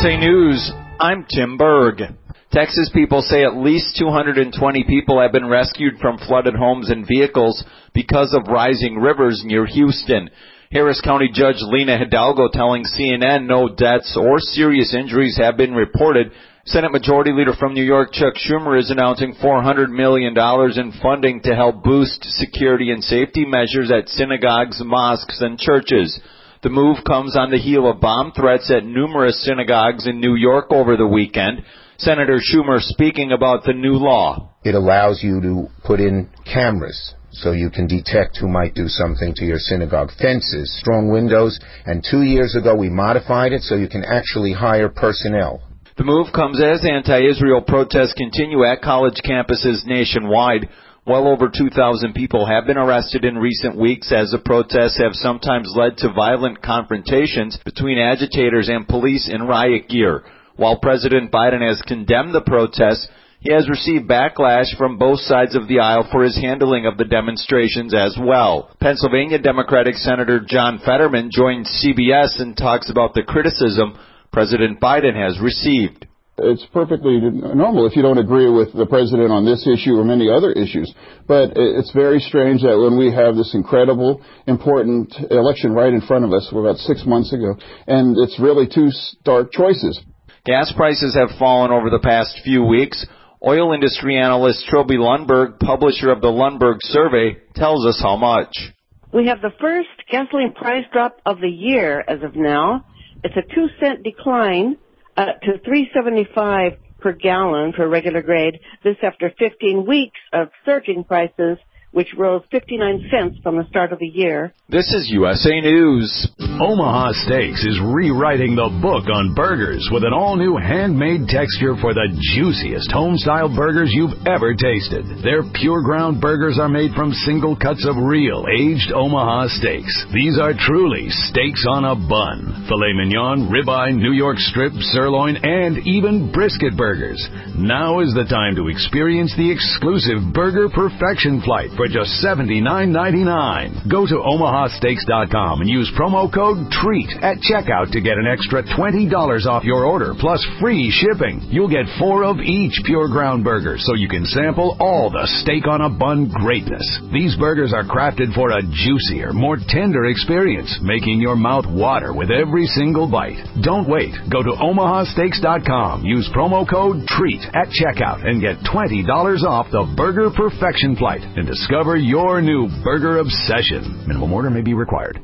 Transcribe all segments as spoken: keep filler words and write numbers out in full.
S A News, I'm Tim Berg. Texas people say at least two hundred twenty people have been rescued from flooded homes and vehicles because of rising rivers near Houston. Harris County Judge Lena Hidalgo telling C N N no deaths or serious injuries have been reported. Senate Majority Leader from New York, Chuck Schumer, is announcing four hundred million dollars in funding to help boost security and safety measures at synagogues, mosques, and churches. The move comes on the heel of bomb threats at numerous synagogues in New York over the weekend. Senator Schumer speaking about the new law. It allows you to put in cameras so you can detect who might do something to your synagogue. Fences, strong windows, and two years ago we modified it so you can actually hire personnel. The move comes as anti-Israel protests continue at college campuses nationwide. Well over two thousand people have been arrested in recent weeks as the protests have sometimes led to violent confrontations between agitators and police in riot gear. While President Biden has condemned the protests, he has received backlash from both sides of the aisle for his handling of the demonstrations as well. Pennsylvania Democratic Senator John Fetterman joined C B S and talks about the criticism President Biden has received. It's perfectly normal if you don't agree with the president on this issue or many other issues. But it's very strange that when we have this incredible, important election right in front of us, about six months ago, and it's really two stark choices. Gas prices have fallen over the past few weeks. Oil industry analyst Trilby Lundberg, publisher of the Lundberg Survey, tells us how much. We have the first gasoline price drop of the year as of now. It's a two cent decline uh, to three seventy-five per gallon for regular grade. This after fifteen weeks of surging prices, which rose fifty-nine cents from the start of the year. This is U S A News. Omaha Steaks is rewriting the book on burgers with an all-new handmade texture for the juiciest home-style burgers you've ever tasted. Their pure ground burgers are made from single cuts of real aged Omaha steaks. These are truly steaks on a bun. Filet mignon, ribeye, New York strip, sirloin, and even brisket burgers. Now is the time to experience the exclusive Burger Perfection Flight for just seventy-nine ninety-nine. Go to omaha steaks dot com and use promo code TREAT at checkout to get an extra twenty dollars off your order plus free shipping. You'll get four of each pure ground burger so you can sample all the steak on a bun greatness. These burgers are crafted for a juicier, more tender experience, making your mouth water with every single bite. Don't wait. Go to omaha steaks dot com. Use promo code TREAT at checkout and get twenty dollars off the Burger Perfection Flight and discover your new burger obsession. Minimum order may be required.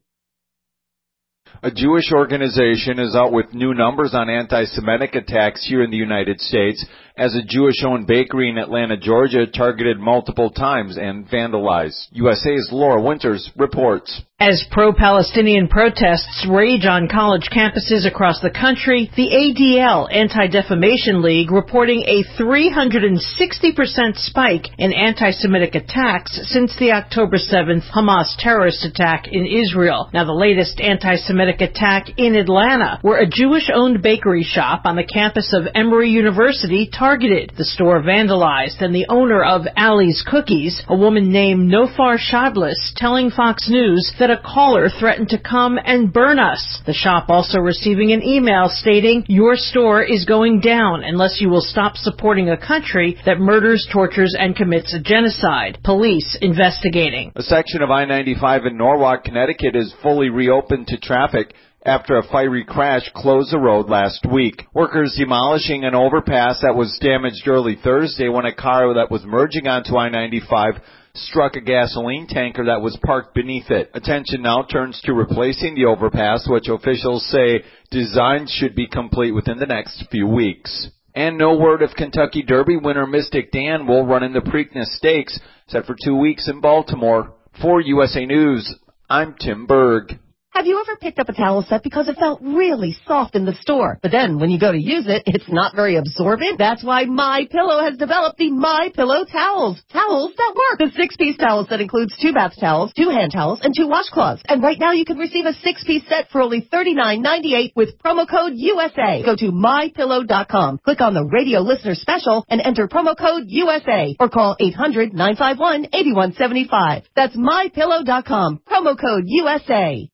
A Jewish organization is out with new numbers on anti-Semitic attacks here in the United States as a Jewish-owned bakery in Atlanta, Georgia, targeted multiple times and vandalized. U S A's Laura Winters reports. As pro-Palestinian protests rage on college campuses across the country, the A D L, Anti-Defamation League, reporting a three hundred sixty percent spike in anti-Semitic attacks since the October seventh Hamas terrorist attack in Israel. Now, the latest anti-Semitic attack in Atlanta, where a Jewish-owned bakery shop on the campus of Emory University targeted. The store vandalized, and the owner of Ali's Cookies, a woman named Nofar Shadlis, telling Fox News that a caller threatened to come and burn us. The shop also receiving an email stating, "Your store is going down unless you will stop supporting a country that murders, tortures, and commits a genocide." Police investigating. A section of I ninety-five in Norwalk, Connecticut is fully reopened to traffic after a fiery crash closed the road last week. Workers demolishing an overpass that was damaged early Thursday when a car that was merging onto I ninety-five struck a gasoline tanker that was parked beneath it. Attention now turns to replacing the overpass, which officials say design should be complete within the next few weeks. And no word if Kentucky Derby winner Mystic Dan will run in the Preakness Stakes, set for two weeks in Baltimore. For U S A News, I'm Tim Berg. Have you ever picked up a towel set because it felt really soft in the store, but then when you go to use it, it's not very absorbent? That's why MyPillow has developed the MyPillow towels. Towels that work. The six-piece towel set includes two bath towels, two hand towels, and two washcloths. And right now you can receive a six-piece set for only thirty-nine ninety-eight with promo code U S A. Go to my pillow dot com, click on the radio listener special, and enter promo code U S A, or call eight hundred nine five one eight one seven five. That's my pillow dot com, promo code U S A.